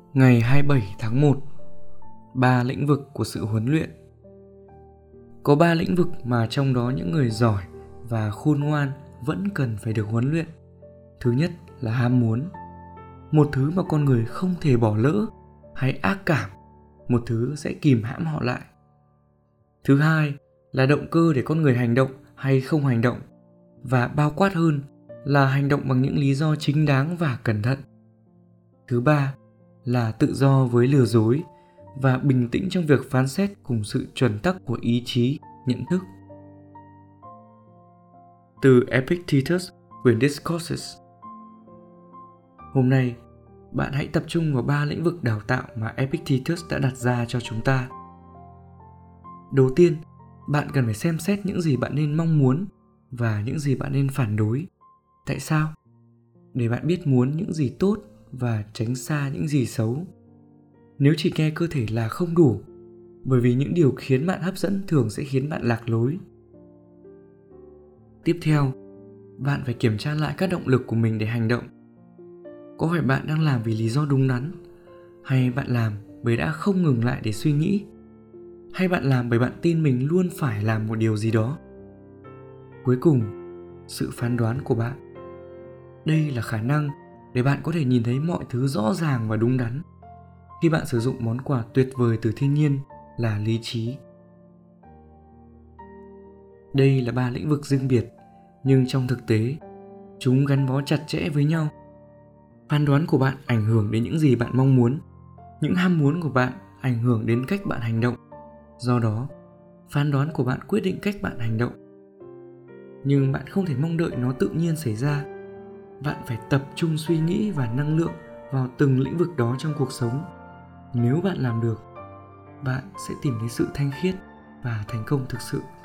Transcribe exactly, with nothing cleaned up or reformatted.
Ngày hai mươi bảy tháng một, ba lĩnh vực của sự huấn luyện. Có ba lĩnh vực mà trong đó những người giỏi và khôn ngoan vẫn cần phải được huấn luyện. Thứ nhất là ham muốn, một thứ mà con người không thể bỏ lỡ, hay ác cảm, một thứ sẽ kìm hãm họ lại. Thứ hai là động cơ để con người hành động hay không hành động, và bao quát hơn là hành động bằng những lý do chính đáng và cẩn thận. Thứ ba là tự do với lừa dối và bình tĩnh trong việc phán xét cùng sự chuẩn tắc của ý chí, nhận thức. Từ Epictetus, quyển Discourses. Hôm nay, bạn hãy tập trung vào ba lĩnh vực đào tạo mà Epictetus đã đặt ra cho chúng ta. Đầu tiên, bạn cần phải xem xét những gì bạn nên mong muốn và những gì bạn nên phản đối. Tại sao? Để bạn biết muốn những gì tốt và tránh xa những gì xấu. Nếu chỉ nghe cơ thể là không đủ, bởi vì những điều khiến bạn hấp dẫn thường sẽ khiến bạn lạc lối. Tiếp theo, bạn phải kiểm tra lại các động lực của mình để hành động. Có phải bạn đang làm vì lý do đúng đắn, hay bạn làm bởi đã không ngừng lại để suy nghĩ, hay bạn làm bởi bạn tin mình luôn phải làm một điều gì đó? Cuối cùng, sự phán đoán của bạn. Đây là khả năng để bạn có thể nhìn thấy mọi thứ rõ ràng và đúng đắn khi bạn sử dụng món quà tuyệt vời từ thiên nhiên là lý trí. Đây là ba lĩnh vực riêng biệt, nhưng trong thực tế, chúng gắn bó chặt chẽ với nhau. Phán đoán của bạn ảnh hưởng đến những gì bạn mong muốn, những ham muốn của bạn ảnh hưởng đến cách bạn hành động. Do đó, phán đoán của bạn quyết định cách bạn hành động. Nhưng bạn không thể mong đợi nó tự nhiên xảy ra. Bạn phải tập trung suy nghĩ và năng lượng vào từng lĩnh vực đó trong cuộc sống. Nếu bạn làm được, bạn sẽ tìm thấy sự thanh khiết và thành công thực sự.